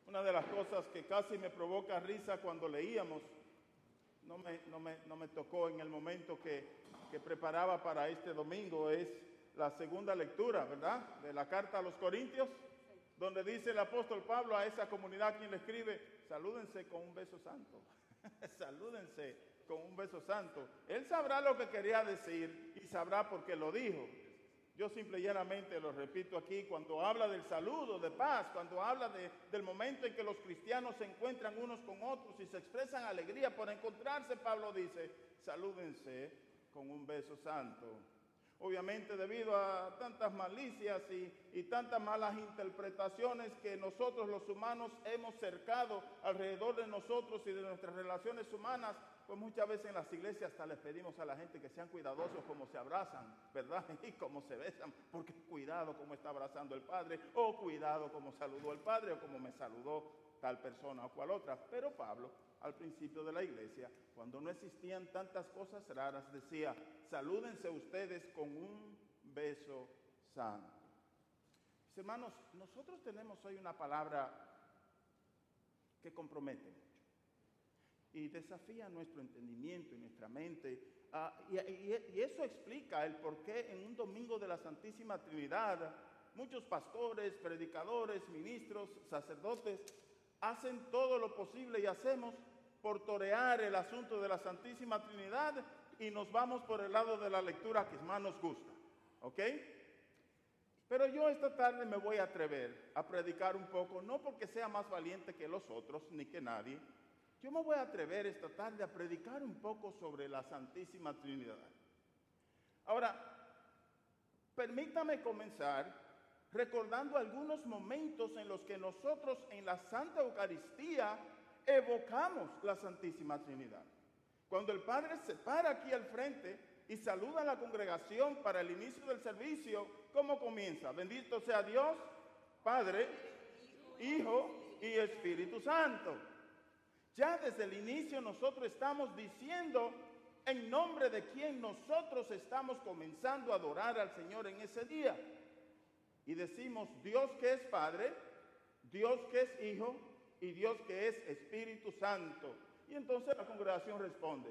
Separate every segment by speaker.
Speaker 1: Una de las cosas que casi me provoca risa cuando leíamos, no me tocó en el momento que preparaba para este domingo, es la segunda lectura, ¿verdad?, de la carta a los Corintios, donde dice el apóstol Pablo a esa comunidad quien le escribe: salúdense con un beso santo. Salúdense con un beso santo. Él sabrá lo que quería decir y sabrá por qué lo dijo. Yo simple y llanamente lo repito aquí: cuando habla del saludo, de paz, cuando habla del momento en que los cristianos se encuentran unos con otros y se expresan alegría por encontrarse, Pablo dice: salúdense con un beso santo. Obviamente, debido a tantas malicias y tantas malas interpretaciones que nosotros los humanos hemos cercado alrededor de nosotros y de nuestras relaciones humanas, pues muchas veces en las iglesias hasta les pedimos a la gente que sean cuidadosos como se abrazan, ¿verdad? Y cómo se besan, porque cuidado como está abrazando el Padre, o cuidado como saludó el Padre, o como me saludó tal persona o cual otra. Pero Pablo, al principio de la iglesia, cuando no existían tantas cosas raras, decía: salúdense ustedes con un beso santo. Mis hermanos, nosotros tenemos hoy una palabra que compromete mucho y desafía nuestro entendimiento y nuestra mente. Y eso explica el por qué en un domingo de la Santísima Trinidad muchos pastores, predicadores, ministros, sacerdotes hacen todo lo posible y hacemos por torear el asunto de la Santísima Trinidad y nos vamos por el lado de la lectura que más nos gusta, ¿ok? Pero yo esta tarde me voy a atrever a predicar un poco, no porque sea más valiente que los otros ni que nadie. Yo me voy a atrever esta tarde a predicar un poco sobre la Santísima Trinidad. Ahora, permítame comenzar recordando algunos momentos en los que nosotros en la Santa Eucaristía evocamos la Santísima Trinidad. Cuando el Padre se para aquí al frente y saluda a la congregación para el inicio del servicio, ¿cómo comienza? Bendito sea Dios, Padre, Hijo y Espíritu Santo. Ya desde el inicio nosotros estamos diciendo en nombre de quién nosotros estamos comenzando a adorar al Señor en ese día. Y decimos: Dios que es Padre, Dios que es Hijo y Dios que es Espíritu Santo. Y entonces la congregación responde: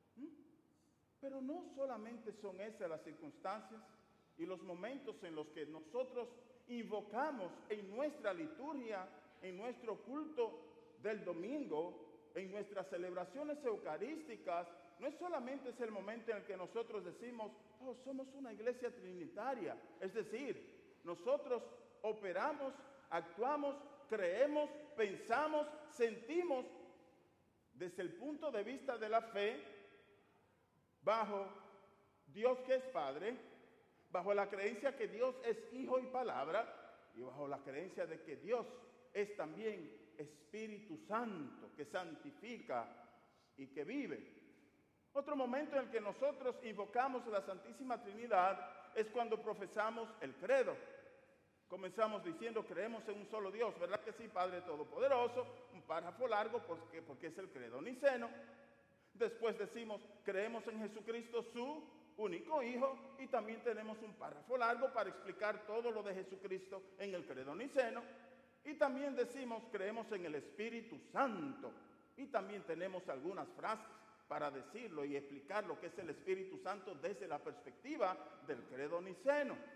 Speaker 1: pero no solamente son esas las circunstancias y los momentos en los que nosotros invocamos en nuestra liturgia, en nuestro culto del domingo, en nuestras celebraciones eucarísticas. No es solamente ese el momento en el que nosotros decimos: oh, somos una iglesia trinitaria. Es decir, nosotros operamos, actuamos, creemos, pensamos, sentimos desde el punto de vista de la fe, bajo Dios que es Padre, bajo la creencia que Dios es Hijo y Palabra, y bajo la creencia de que Dios es también Espíritu Santo, que santifica y que vive. Otro momento en el que nosotros invocamos la Santísima Trinidad es cuando profesamos el credo. Comenzamos diciendo: creemos en un solo Dios, ¿verdad que sí? Padre Todopoderoso, un párrafo largo porque es el credo niceno. Después decimos: creemos en Jesucristo, su único Hijo, y también tenemos un párrafo largo para explicar todo lo de Jesucristo en el credo niceno. Y también decimos: creemos en el Espíritu Santo, y también tenemos algunas frases para decirlo y explicar lo que es el Espíritu Santo desde la perspectiva del credo niceno.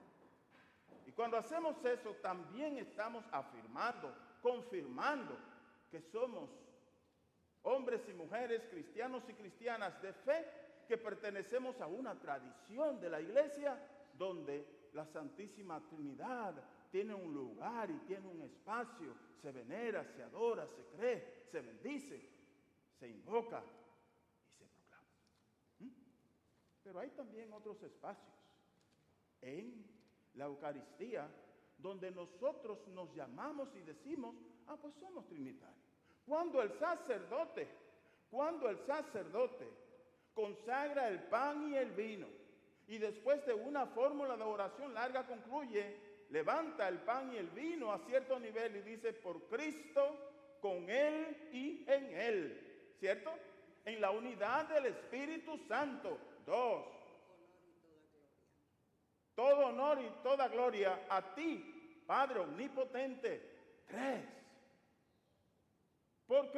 Speaker 1: Y cuando hacemos eso, también estamos afirmando, confirmando que somos hombres y mujeres, cristianos y cristianas de fe, que pertenecemos a una tradición de la iglesia donde la Santísima Trinidad tiene un lugar y tiene un espacio, se venera, se adora, se cree, se bendice, se invoca y se proclama. Pero hay también otros espacios en la Eucaristía donde nosotros nos llamamos y decimos: pues somos trinitarios. Cuando el sacerdote consagra el pan y el vino y después de una fórmula de oración larga concluye, levanta el pan y el vino a cierto nivel y dice: por Cristo, con Él y en Él, ¿cierto? En la unidad del Espíritu Santo. 2. Todo honor y toda gloria a ti, Padre omnipotente. 3.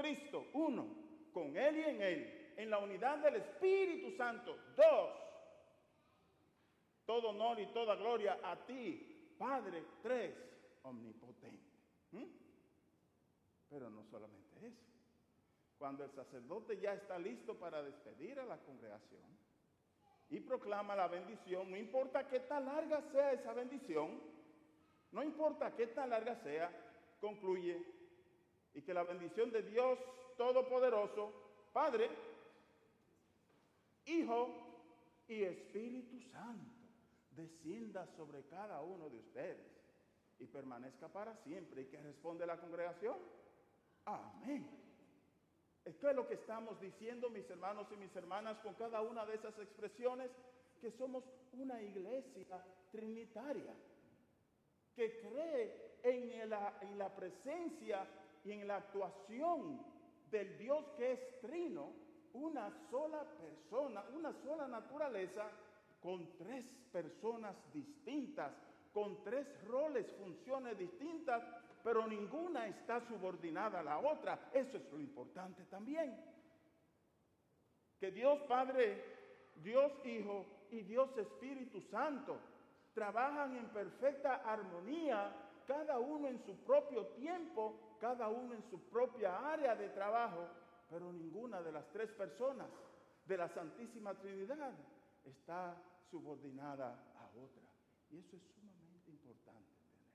Speaker 1: Cristo, 1, con Él y en Él, en la unidad del Espíritu Santo, 2, todo honor y toda gloria a ti, Padre, 3, omnipotente. Pero no solamente eso. Cuando el sacerdote ya está listo para despedir a la congregación y proclama la bendición, no importa qué tan larga sea esa bendición, no importa qué tan larga sea, concluye, y que la bendición de Dios Todopoderoso, Padre, Hijo y Espíritu Santo, descienda sobre cada uno de ustedes y permanezca para siempre. ¿Y qué responde la congregación? Amén. Esto es lo que estamos diciendo, mis hermanos y mis hermanas, con cada una de esas expresiones, que somos una iglesia trinitaria, que cree en la presencia y en la actuación del Dios que es trino, una sola persona, una sola naturaleza, con 3 personas distintas, con 3 roles, funciones distintas, pero ninguna está subordinada a la otra. Eso es lo importante también. Que Dios Padre, Dios Hijo y Dios Espíritu Santo trabajan en perfecta armonía, cada uno en su propio tiempo, cada uno en su propia área de trabajo, pero ninguna de las 3 personas de la Santísima Trinidad está subordinada a otra. Y eso es sumamente importante tener.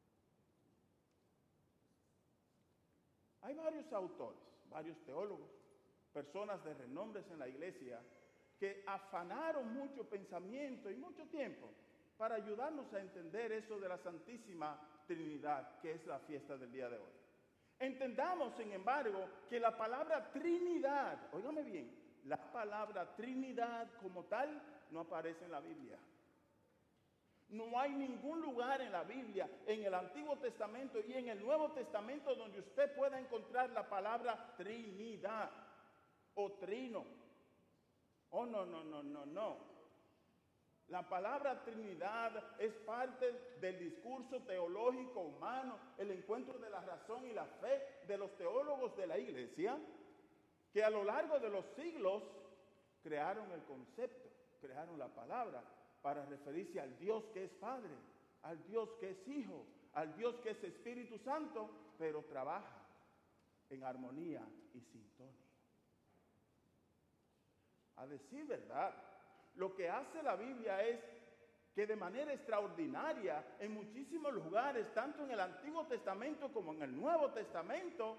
Speaker 1: Hay varios autores, varios teólogos, personas de renombres en la iglesia, que afanaron mucho pensamiento y mucho tiempo para ayudarnos a entender eso de la Santísima Trinidad, que es la fiesta del día de hoy. Entendamos, sin embargo, que la palabra Trinidad, óigame bien, la palabra Trinidad como tal no aparece en la Biblia. No hay ningún lugar en la Biblia, en el Antiguo Testamento y en el Nuevo Testamento, donde usted pueda encontrar la palabra Trinidad o Trino. Oh, no. La palabra Trinidad es parte del discurso teológico humano, el encuentro de la razón y la fe de los teólogos de la iglesia, que a lo largo de los siglos crearon el concepto, crearon la palabra para referirse al Dios que es Padre, al Dios que es Hijo, al Dios que es Espíritu Santo, pero trabaja en armonía y sintonía. A decir verdad, lo que hace la Biblia es que de manera extraordinaria, en muchísimos lugares, tanto en el Antiguo Testamento como en el Nuevo Testamento,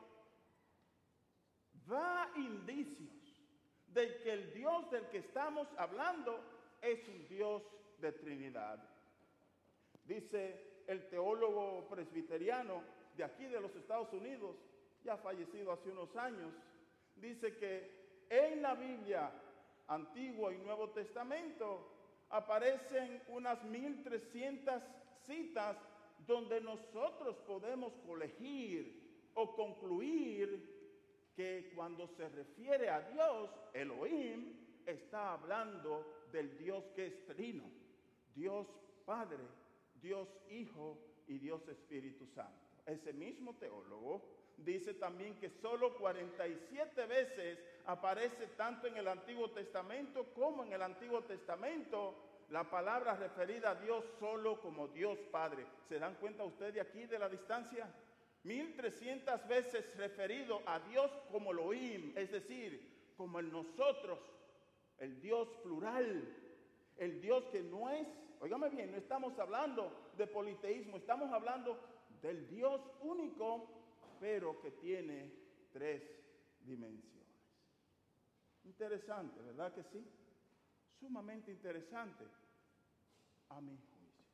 Speaker 1: da indicios de que el Dios del que estamos hablando es un Dios de Trinidad. Dice el teólogo presbiteriano de aquí de los Estados Unidos, ya fallecido hace unos años, dice que en la Biblia Antiguo y Nuevo Testamento aparecen unas 1300 citas donde nosotros podemos colegir o concluir que cuando se refiere a Dios, Elohim, está hablando del Dios que es trino, Dios Padre, Dios Hijo y Dios Espíritu Santo. Ese mismo teólogo dice también que solo 47 veces aparece tanto en el Antiguo Testamento como en el Antiguo Testamento la palabra referida a Dios solo como Dios Padre. ¿Se dan cuenta ustedes de aquí de la distancia? 1300 veces referido a Dios como Elohim, es decir, como el nosotros, el Dios plural, el Dios que no es, óigame bien, no estamos hablando de politeísmo, estamos hablando del Dios único, pero que tiene 3 dimensiones. Interesante, ¿verdad que sí? Sumamente interesante, a mi juicio.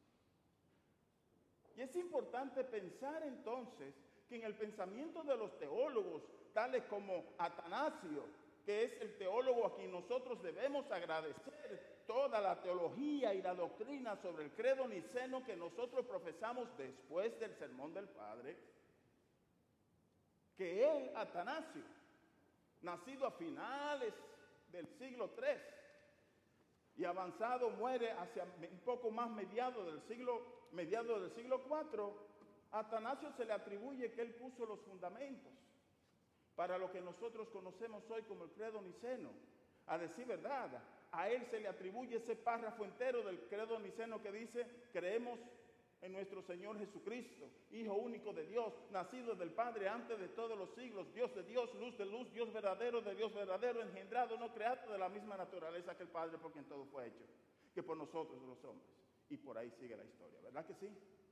Speaker 1: Y es importante pensar entonces que en el pensamiento de los teólogos, tales como Atanasio, que es el teólogo a quien nosotros debemos agradecer toda la teología y la doctrina sobre el credo niceno que nosotros profesamos después del Sermón del Padre, que él, Atanasio, nacido a finales del siglo III y avanzado muere hacia un poco más mediados del siglo IV, a Atanasio se le atribuye que él puso los fundamentos para lo que nosotros conocemos hoy como el credo niceno. A decir verdad, a él se le atribuye ese párrafo entero del credo niceno que dice: creemos en nuestro Señor Jesucristo, Hijo único de Dios, nacido del Padre antes de todos los siglos, Dios de Dios, luz de luz, Dios verdadero de Dios verdadero, engendrado, no creado, de la misma naturaleza que el Padre, por quien todo fue hecho, que por nosotros los hombres. Y por ahí sigue la historia, ¿verdad que sí?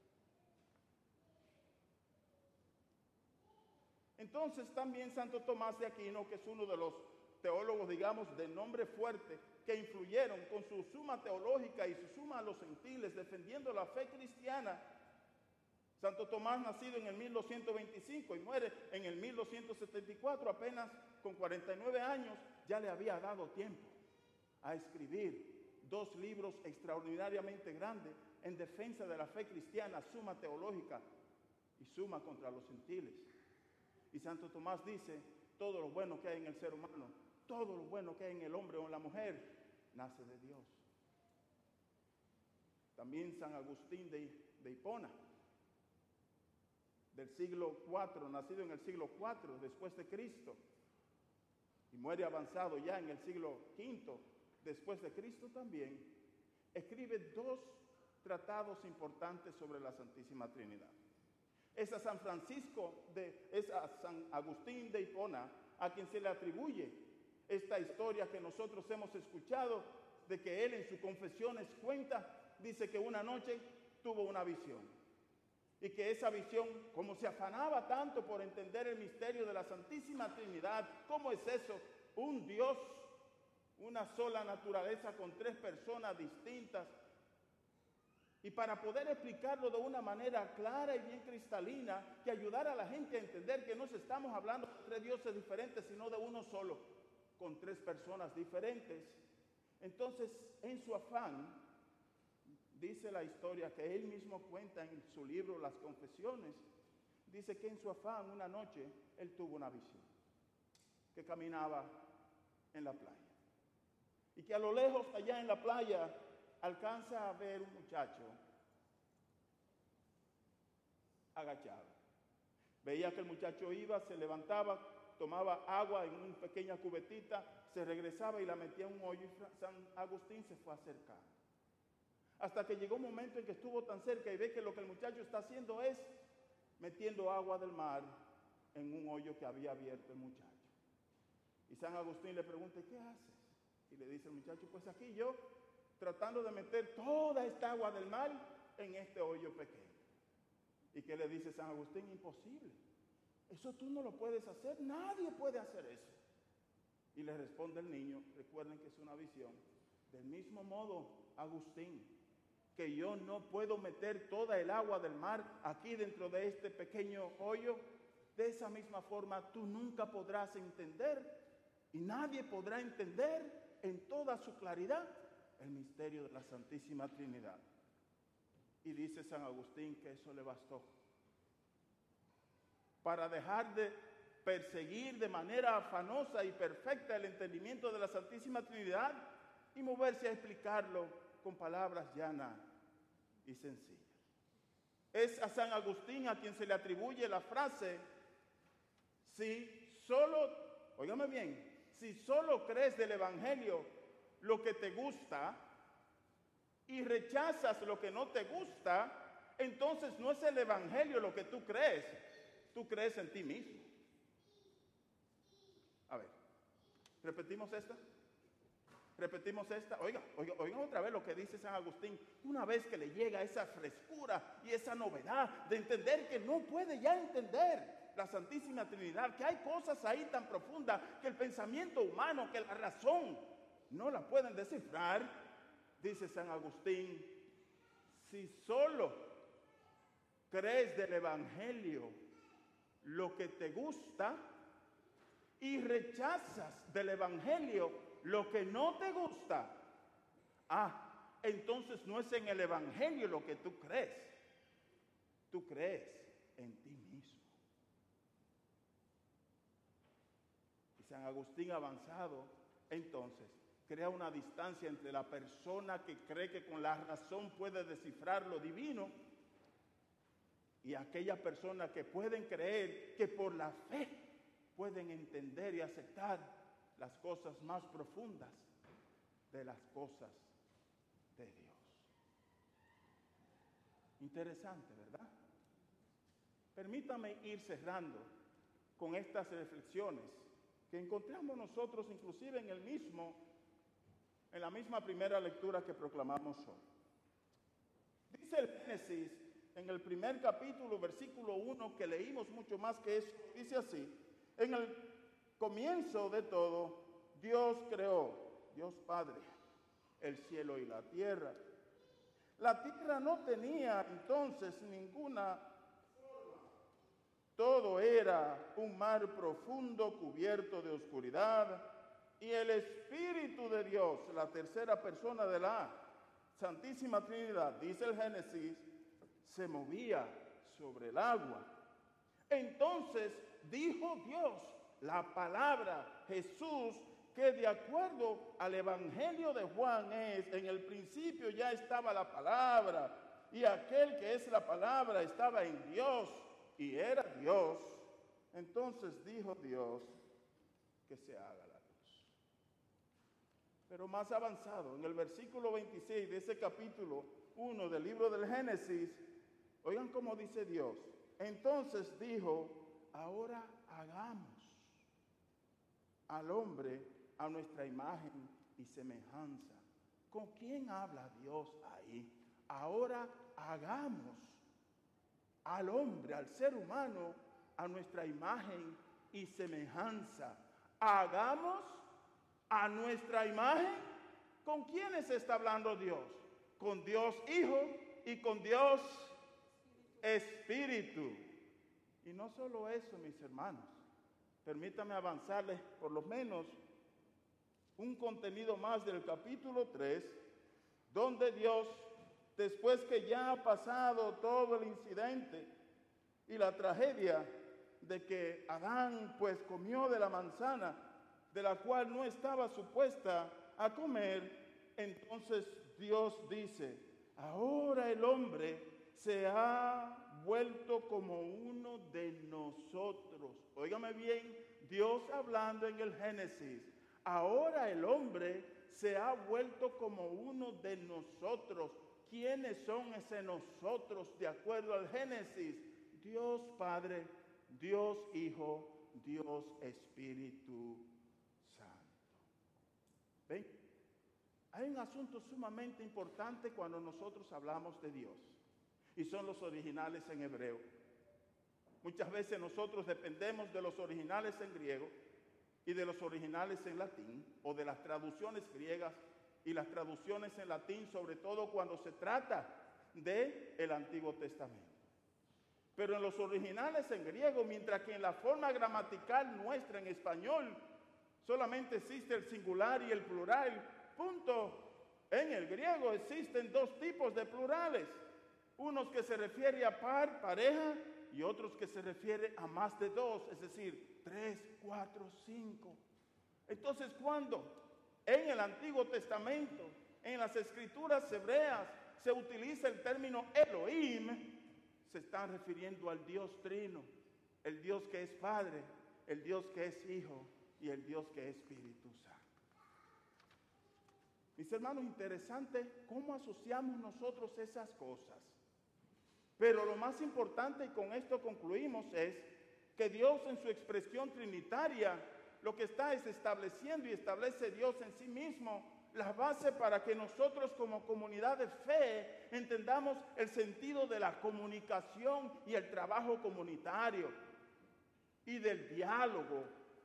Speaker 1: Entonces también Santo Tomás de Aquino, que es uno de los teólogos, digamos, de nombre fuerte, que influyeron con su suma teológica y su suma a los gentiles, defendiendo la fe cristiana. Santo Tomás, nacido en el 1225 y muere en el 1274, apenas con 49 años, ya le había dado tiempo a escribir 2 libros extraordinariamente grandes en defensa de la fe cristiana, suma teológica y suma contra los gentiles. Y Santo Tomás dice: todo lo bueno que hay en el ser humano, todo lo bueno que hay en el hombre o en la mujer, nace de Dios. También San Agustín de Hipona, del siglo IV, nacido en el siglo IV después de Cristo, y muere avanzado ya en el siglo V después de Cristo también, escribe 2 tratados importantes sobre la Santísima Trinidad. Es a San Agustín de Hipona a quien se le atribuye esta historia que nosotros hemos escuchado, de que él en sus confesiones cuenta, dice que una noche tuvo una visión. Y que esa visión, como se afanaba tanto por entender el misterio de la Santísima Trinidad, ¿cómo es eso? Un Dios, una sola naturaleza con 3 personas distintas. Y para poder explicarlo de una manera clara y bien cristalina, que ayudara a la gente a entender que no estamos hablando de 3 dioses diferentes, sino de uno solo, con 3 personas diferentes. Entonces, en su afán, dice la historia que él mismo cuenta en su libro Las Confesiones, dice que en su afán una noche él tuvo una visión, que caminaba en la playa. Y que a lo lejos, allá en la playa, alcanza a ver un muchacho agachado. Veía que el muchacho iba, se levantaba, tomaba agua en una pequeña cubetita, se regresaba y la metía en un hoyo, y San Agustín se fue acercando. Hasta que llegó un momento en que estuvo tan cerca y ve que lo que el muchacho está haciendo es metiendo agua del mar en un hoyo que había abierto el muchacho. Y San Agustín le pregunta: ¿qué haces? Y le dice el muchacho: pues aquí yo, tratando de meter toda esta agua del mar en este hoyo pequeño. ¿Y qué le dice San Agustín? Imposible. Eso tú no lo puedes hacer, nadie puede hacer eso. Y le responde el niño, recuerden que es una visión: del mismo modo, Agustín, que yo no puedo meter toda el agua del mar aquí dentro de este pequeño hoyo, de esa misma forma tú nunca podrás entender, y nadie podrá entender en toda su claridad, el misterio de la Santísima Trinidad. Y dice San Agustín que eso le bastó para dejar de perseguir de manera afanosa y perfecta el entendimiento de la Santísima Trinidad y moverse a explicarlo con palabras llanas y sencillas. Es a San Agustín a quien se le atribuye la frase: si solo, óigame bien, si solo crees del Evangelio lo que te gusta y rechazas lo que no te gusta, entonces no es el Evangelio lo que tú crees en ti mismo. A ver, repetimos esta. Oigan otra vez lo que dice San Agustín. Una vez que le llega esa frescura y esa novedad de entender que no puede ya entender la Santísima Trinidad, que hay cosas ahí tan profundas que el pensamiento humano, que la razón no la pueden descifrar, dice San Agustín: si solo crees del Evangelio lo que te gusta y rechazas del Evangelio lo que no te gusta, entonces no es en el Evangelio lo que tú crees en ti mismo. Y San Agustín, avanzado, entonces crea una distancia entre la persona que cree que con la razón puede descifrar lo divino y aquella persona que pueden creer que por la fe pueden entender y aceptar las cosas más profundas de las cosas de Dios. Interesante, ¿verdad? Permítame ir cerrando con estas reflexiones que encontramos nosotros inclusive en la misma primera lectura que proclamamos hoy. Dice el Génesis en el primer capítulo, versículo 1, que leímos mucho más que eso, dice así: en el comienzo de todo, Dios creó, Dios Padre, el cielo y la tierra. La tierra no tenía entonces ninguna forma. Todo era un mar profundo cubierto de oscuridad, y el Espíritu de Dios, la tercera persona de la Santísima Trinidad, dice el Génesis, se movía sobre el agua. Entonces dijo Dios, la palabra, Jesús, que de acuerdo al Evangelio de Juan es: en el principio ya estaba la palabra, y aquel que es la palabra estaba en Dios, y era Dios. Entonces dijo Dios, que se haga la luz. Pero más avanzado, en el versículo 26 de ese capítulo 1 del libro del Génesis, oigan cómo dice Dios. Entonces dijo: ahora hagamos al hombre a nuestra imagen y semejanza. ¿Con quién habla Dios ahí? Ahora hagamos al hombre, al ser humano, a nuestra imagen y semejanza. Hagamos a nuestra imagen. ¿Con quiénes está hablando Dios? Con Dios Hijo y con Dios Espíritu. Y no solo eso, mis hermanos. Permítame avanzarles por lo menos un contenido más del capítulo 3, donde Dios, después que ya ha pasado todo el incidente y la tragedia de que Adán pues comió de la manzana de la cual no estaba supuesta a comer, entonces Dios dice: ahora el hombre se ha vuelto como uno de nosotros. Óigame bien, Dios hablando en el Génesis. Ahora el hombre se ha vuelto como uno de nosotros. ¿Quiénes son ese nosotros de acuerdo al Génesis? Dios Padre, Dios Hijo, Dios Espíritu Santo. ¿Ven? Hay un asunto sumamente importante cuando nosotros hablamos de Dios, y son los originales en hebreo. Muchas veces nosotros dependemos de los originales en griego y de los originales en latín, o de las traducciones griegas y las traducciones en latín, sobre todo cuando se trata del Antiguo Testamento. Pero en los originales en griego, mientras que en la forma gramatical nuestra en español solamente existe el singular y el plural, punto. En el griego existen dos tipos de plurales, unos que se refiere a par, pareja, y otros que se refiere a más de dos, es decir, 3, 4, 5. Entonces, cuando en el Antiguo Testamento, en las escrituras hebreas, se utiliza el término Elohim, se están refiriendo al Dios Trino, el Dios que es Padre, el Dios que es Hijo y el Dios que es Espíritu Santo. Mis hermanos, interesante cómo asociamos nosotros esas cosas. Pero lo más importante, y con esto concluimos, es que Dios en su expresión trinitaria lo que está es estableciendo, y establece Dios en sí mismo, la base para que nosotros como comunidad de fe entendamos el sentido de la comunicación y el trabajo comunitario y del diálogo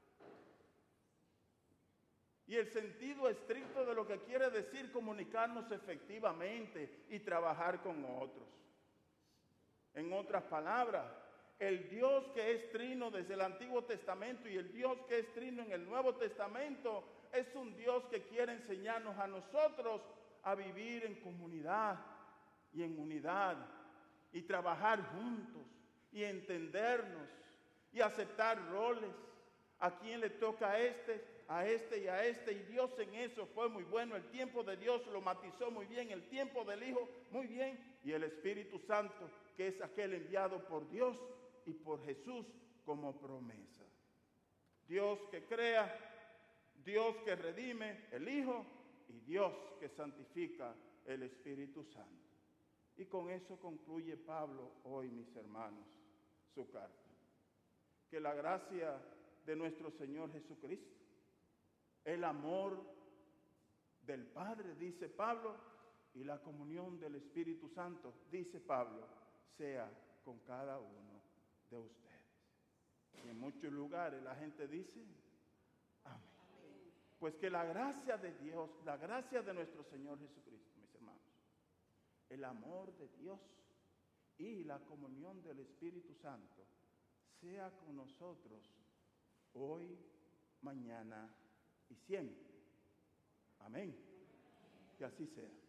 Speaker 1: y el sentido estricto de lo que quiere decir comunicarnos efectivamente y trabajar con otros. En otras palabras, el Dios que es trino desde el Antiguo Testamento y el Dios que es trino en el Nuevo Testamento es un Dios que quiere enseñarnos a nosotros a vivir en comunidad y en unidad y trabajar juntos y entendernos y aceptar roles. A quién le toca a este y a este, y Dios en eso fue muy bueno. El tiempo de Dios lo matizó muy bien, el tiempo del Hijo muy bien, y el Espíritu Santo, que es aquel enviado por Dios y por Jesús como promesa. Dios que crea, Dios que redime, el Hijo, y Dios que santifica, el Espíritu Santo. Y con eso concluye Pablo hoy, mis hermanos, su carta. Que la gracia de nuestro Señor Jesucristo, el amor del Padre, dice Pablo, y la comunión del Espíritu Santo, dice Pablo, sea con cada uno de ustedes. Y en muchos lugares la gente dice, amén. Pues que la gracia de Dios, la gracia de nuestro Señor Jesucristo, mis hermanos, el amor de Dios y la comunión del Espíritu Santo sea con nosotros hoy, mañana y siempre. Amén. Que así sea.